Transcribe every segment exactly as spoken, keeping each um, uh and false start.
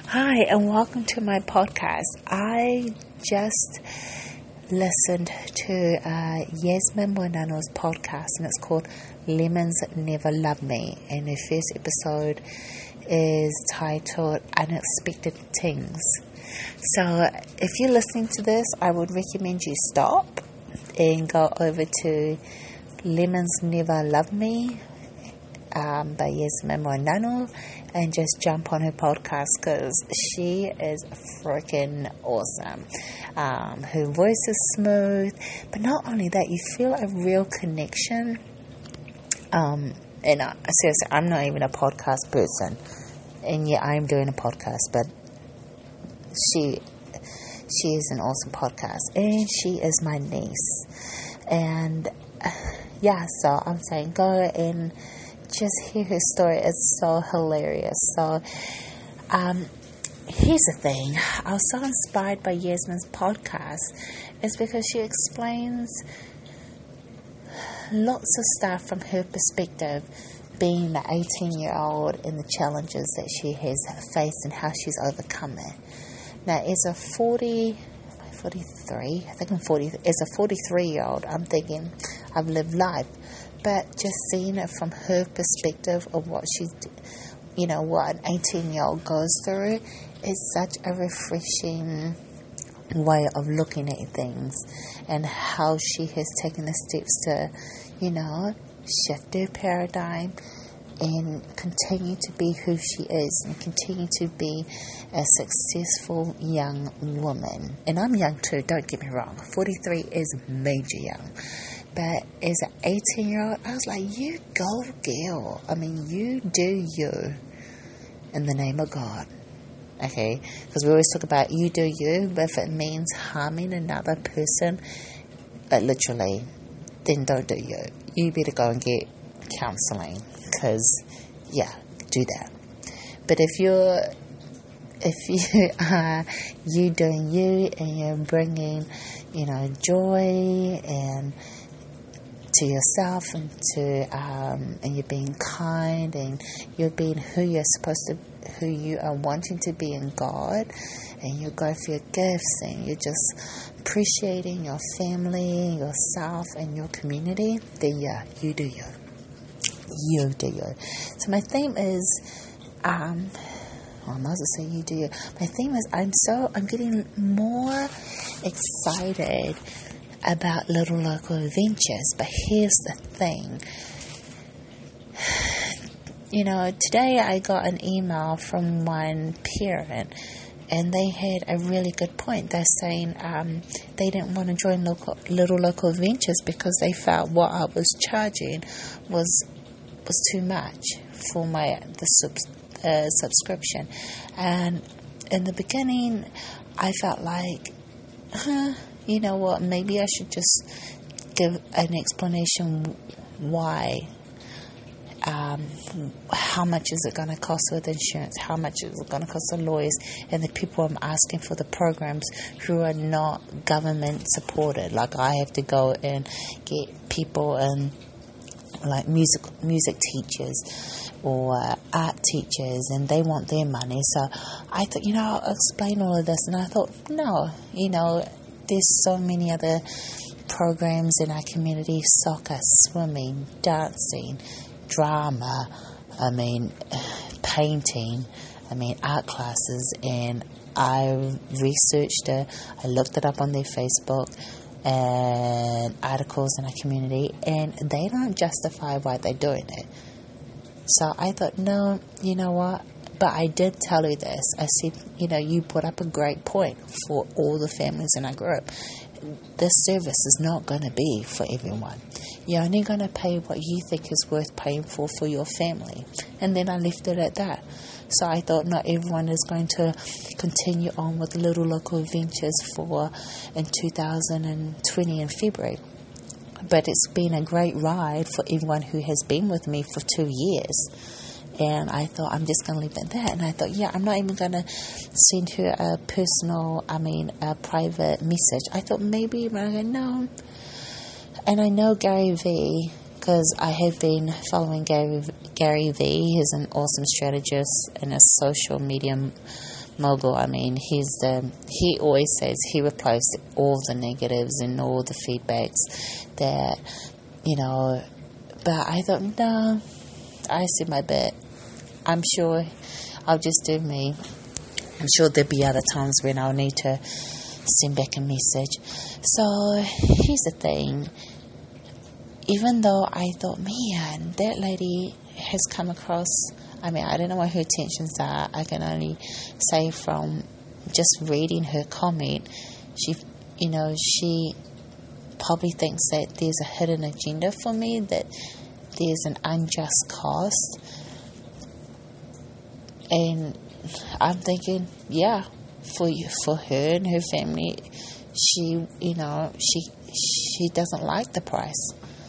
Hi, and welcome to my podcast. I just listened to uh, Yasmin Moinano's podcast, and it's called Lemons Never Love Me. And the first episode is titled Unexpected Things. So if you're listening to this, I would recommend you stop and go over to Lemons Never Love Me Um, by Yasmin Moinano, and just jump on her podcast because she is freaking awesome. Um, her voice is smooth, but not only that, you feel a real connection. Um, and uh, seriously, I'm not even a podcast person, and yet I'm doing a podcast, but she she is an awesome podcast, and she is my niece. And uh, yeah, so I'm saying go and just hear her story. It's so hilarious. So um here's the thing, I was so inspired by Yasmin's podcast is because she explains lots of stuff from her perspective, being the eighteen year old and the challenges that she has faced and how she's overcome it. Now as a forty forty-three I think I'm forty as a forty-three year old, I'm thinking I've lived life. But just seeing it from her perspective of what she's, you know, what an eighteen-year-old goes through is such a refreshing way of looking at things, and how she has taken the steps to, you know, shift her paradigm and continue to be who she is and continue to be a successful young woman. And I'm young too, don't get me wrong. forty-three is major young. But as an eighteen-year-old, I was like, you go, girl. I mean, you do you in the name of God. Okay? Because we always talk about you do you, but if it means harming another person, uh, literally, then don't do you. You better go and get counseling. Because, yeah, do that. But if you're, if you are you doing you and you're bringing, you know, joy and to yourself and to um, and you're being kind and you're being who you're supposed to, who you are wanting to be in God, and you're going for your gifts and you're just appreciating your family, yourself, and your community, then yeah, you do you. You do you. So my theme is, um, well, I might as well say you do you. My theme is I'm so I'm getting more excited about Little Local Adventures. But here's the thing. You know, today I got an email from one parent, and they had a really good point. They're saying um, they didn't want to join local, Little Local Adventures because they felt what I was charging was was too much for my the sub, uh, subscription. And in the beginning, I felt like, huh, you know what, maybe I should just give an explanation why. Um, how much is it going to cost with insurance? How much is it going to cost the lawyers and the people I'm asking for the programs who are not government supported? Like I have to go and get people and like music music teachers or uh, art teachers, and they want their money. So I thought, you know, I'll explain all of this, and I thought, no, you know, there's so many other programs in our community: soccer, swimming, dancing, drama, I mean, painting, I mean, art classes. And I researched it, I looked it up on their Facebook and articles in our community, and they don't justify why they're doing it. So I thought, no, you know what? But I did tell her this. I said, you know, you put up a great point for all the families in our group. This service is not going to be for everyone. You're only going to pay what you think is worth paying for for your family. And then I left it at that. So I thought not everyone is going to continue on with Little Local Adventures for in two thousand twenty in February. But it's been a great ride for everyone who has been with me for two years. And I thought, I'm just going to leave it at that. And I thought, yeah, I'm not even going to send her a personal, I mean, a private message. I thought maybe, but I go, no. And I know Gary Vee, because I have been following Gary, Gary Vee. He's an awesome strategist and a social media mogul. I mean, he's the, he always says he replies to all the negatives and all the feedbacks that, you know, but I thought, no, I see my bit. I'm sure I'll just do me. I'm sure there'll be other times when I'll need to send back a message. So here's the thing. Even though I thought, man, that lady has come across, I mean, I don't know what her intentions are. I can only say from just reading her comment, she, you know, she probably thinks that there's a hidden agenda for me, that there's an unjust cost. And I'm thinking, yeah, for you, for her and her family, she, you know, she she doesn't like the price.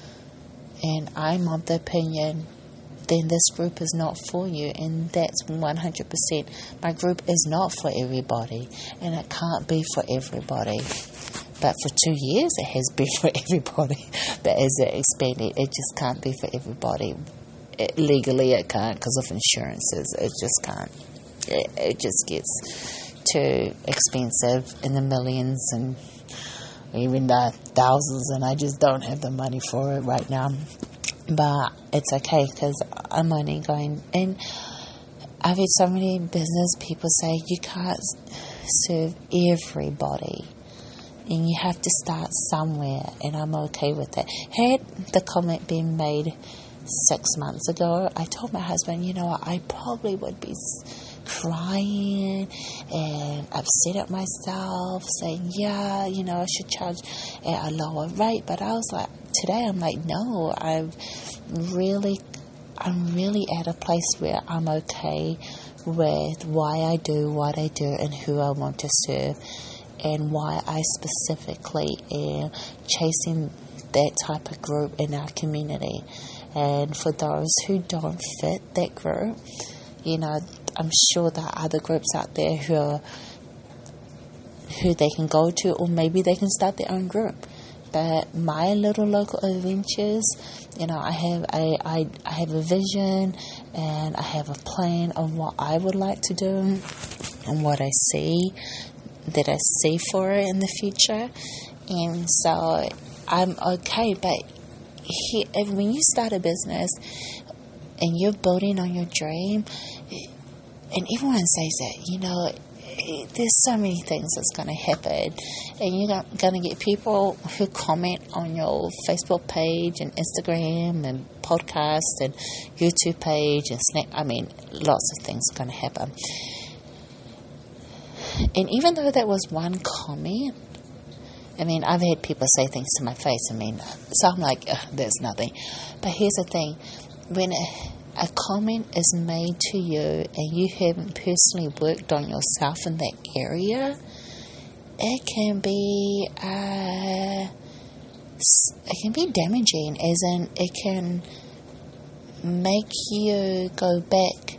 And I'm of the opinion, then this group is not for you, and that's one hundred percent. My group is not for everybody, and it can't be for everybody. But for two years, it has been for everybody. But as it expanded, it just can't be for everybody. It, legally, it can't because of insurances. It just can't. It, it just gets too expensive in the millions and even the thousands, and I just don't have the money for it right now. But it's okay because I'm only going, and I've had so many business people say you can't serve everybody and you have to start somewhere, and I'm okay with that. Had the comment been made six months ago, I told my husband, you know what, I probably would be crying and upset at myself, saying, yeah, you know, I should charge at a lower rate. But I was like, today I'm like, no, I've really, I'm really at a place where I'm okay with why I do what I do and who I want to serve, and why I specifically am chasing that type of group in our community. And for those who don't fit that group, you know, I'm sure there are other groups out there who are, who they can go to, or maybe they can start their own group. But my little local adventures, you know, I have a, I, I have a vision, and I have a plan of what I would like to do and what I see, that I see for it in the future. And so I'm okay. But he, if, when you start a business and you're building on your dream, and everyone says that, you know, there's so many things that's going to happen, and you're going to get people who comment on your Facebook page and Instagram and podcast and YouTube page and Snap. I mean, lots of things are going to happen. And even though that was one comment, I mean, I've had people say things to my face. I mean, so I'm like, there's nothing. But here's the thing. When a, a comment is made to you and you haven't personally worked on yourself in that area, it can be, uh, it can be damaging, as in it can make you go back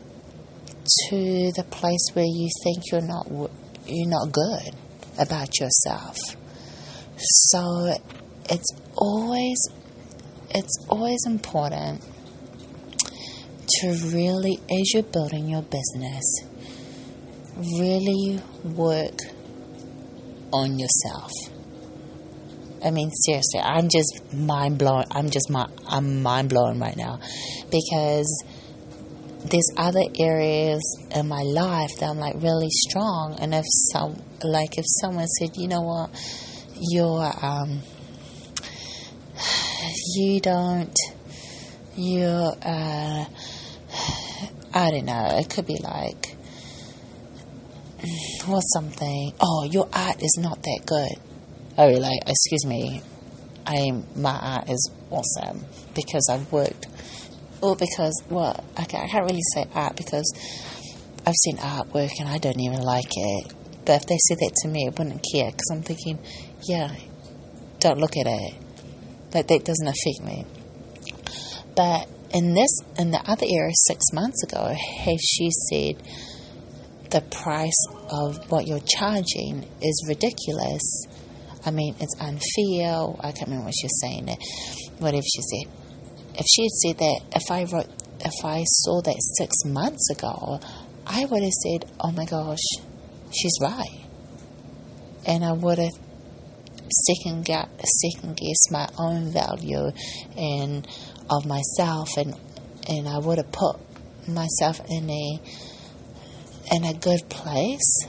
to the place where you think you're not you're not good about yourself. So it's always it's always important to really, as you're building your business, really work on yourself. I mean, seriously, I'm just mind blown. I'm just I'm mind blown right now, because there's other areas in my life that I'm like really strong, and if some like if someone said, you know what, you're um you don't you're uh I don't know, it could be like, what's something, oh, your art is not that good. I mean, like, excuse me, I my art is awesome because I've worked. Or because, well, okay, I can't really say art because I've seen artwork and I don't even like it. But if they said that to me, I wouldn't care, because I'm thinking, yeah, don't look at it. Like, that doesn't affect me. But in this, in the other area, six months ago, has she said the price of what you're charging is ridiculous. I mean, it's unfair. I can't remember what she was saying there. Whatever she said. If she had said that, if I wrote, if I saw that six months ago, I would have said, oh my gosh, she's right. And I would have second, second guessed my own value and of myself, and and I would have put myself in a in a good place.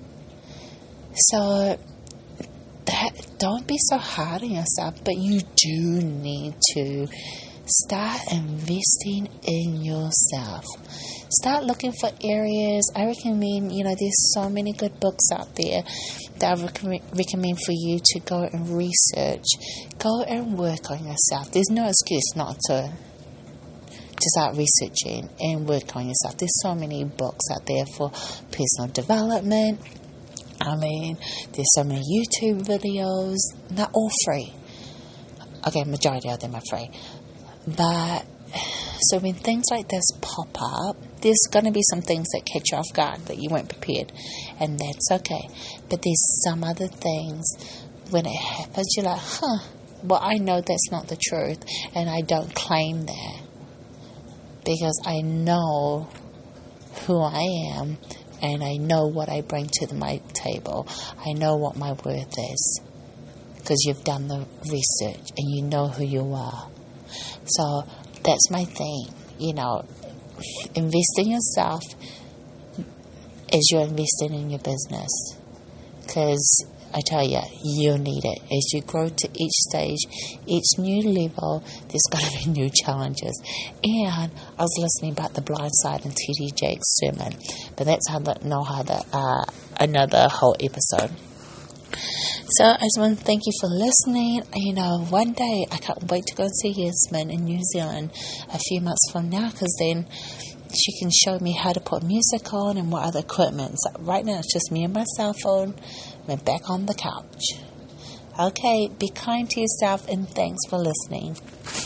So that, don't be so hard on yourself, but you do need to start investing in yourself. Start looking for areas. I recommend, you know, there's so many good books out there that I recommend, recommend for you to go and research. Go and work on yourself. There's no excuse not to to start researching and work on yourself. There's so many books out there for personal development. I mean, there's so many YouTube videos. Not all free. Okay, majority of them are free. But so when things like this pop up, there's going to be some things that catch you off guard that you weren't prepared, and that's okay. But there's some other things, when it happens, you're like, huh, well, I know that's not the truth, and I don't claim that, because I know who I am, and I know what I bring to the, my table. I know what my worth is, because you've done the research, and you know who you are. So that's my thing, you know, invest in yourself as you're investing in your business, because I tell you, you need it. As you grow to each stage, each new level, there's going to be new challenges. And I was listening about the blind side in T D Jakes' sermon, but that's another, no other, uh, another whole episode. So I just want to thank you for listening. You know, one day I can't wait to go and see Yasmin in New Zealand a few months from now, because then she can show me how to put music on and what other equipment. So right now it's just me and my cell phone. We're back on the couch. Okay, be kind to yourself, and thanks for listening.